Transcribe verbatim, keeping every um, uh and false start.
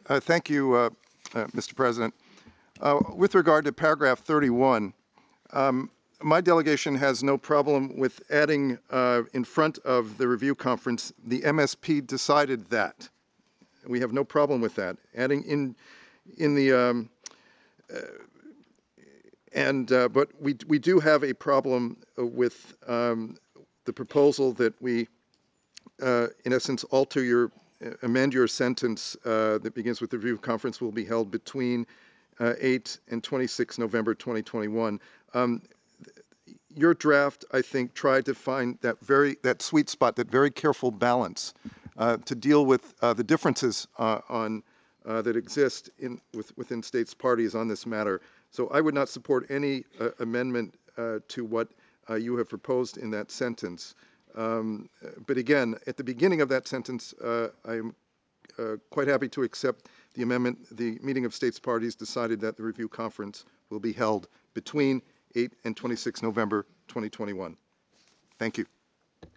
Uh, thank you, uh, uh, Mister President. Uh, with regard to paragraph thirty-one, um, my delegation has no problem with adding uh, in front of the review conference, the M S P decided that. We have no problem with that. Adding in in the um, uh, and uh, but we we do have a problem with um, the proposal that we, uh, in essence, alter your amend your sentence uh, that begins with the review conference will be held between uh, eight and twenty-six November twenty twenty-one. Um, your draft, I think, tried to find that very that sweet spot, that very careful balance uh, to deal with uh, the differences uh, on uh, that exist in with, within states parties on this matter. So I would not support any uh, amendment uh, to what uh, you have proposed in that sentence. Um, but again, at the beginning of that sentence, uh, I'm uh, quite happy to accept the amendment. The meeting of states parties decided that the review conference will be held between eight and twenty-six November twenty twenty-one. Thank you.